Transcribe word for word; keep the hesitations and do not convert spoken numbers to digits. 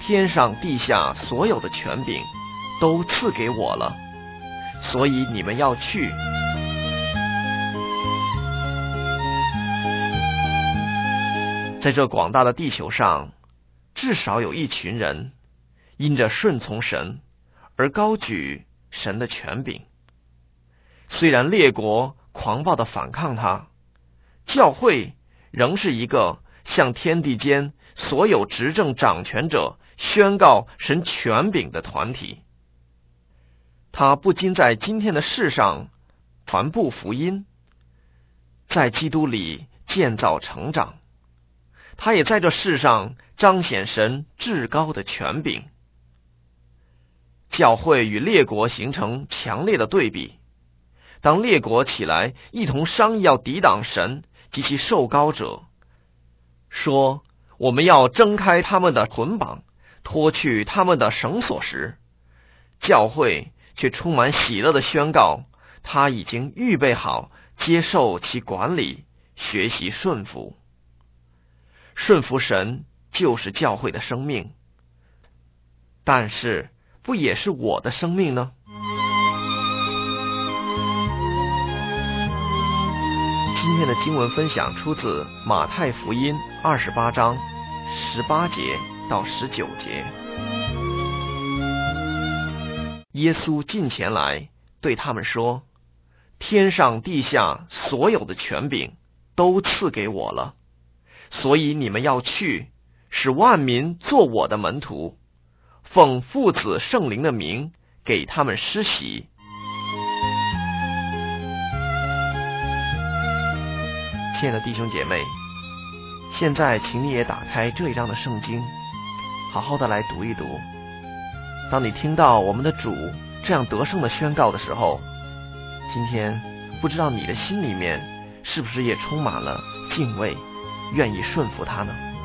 天上地下所有的权柄都赐给我了，所以你们要去。在这广大的地球上，至少有一群人因着顺从神而高举神的权柄。虽然列国狂暴地反抗他，教会仍是一个向天地间所有执政掌权者宣告神权柄的团体。他不仅在今天的世上传布福音，在基督里建造成长，他也在这世上彰显神至高的权柄。教会与列国形成强烈的对比，当列国起来一同商议要抵挡神及其受膏者，说我们要挣开他们的捆绑，脱去他们的绳索时，教会却充满喜乐的宣告，他已经预备好接受其管理，学习顺服。顺服神就是教会的生命，但是不也是我的生命呢？今天的经文分享出自马太福音二十八章十八节到十九节。耶稣近前来对他们说，天上地下所有的权柄都赐给我了，所以你们要去，使万民做我的门徒，奉父子圣灵的名给他们施洗。亲爱的弟兄姐妹，现在请你也打开这一章的圣经，好好的来读一读。当你听到我们的主这样得胜的宣告的时候，今天不知道你的心里面是不是也充满了敬畏，愿意顺服他呢？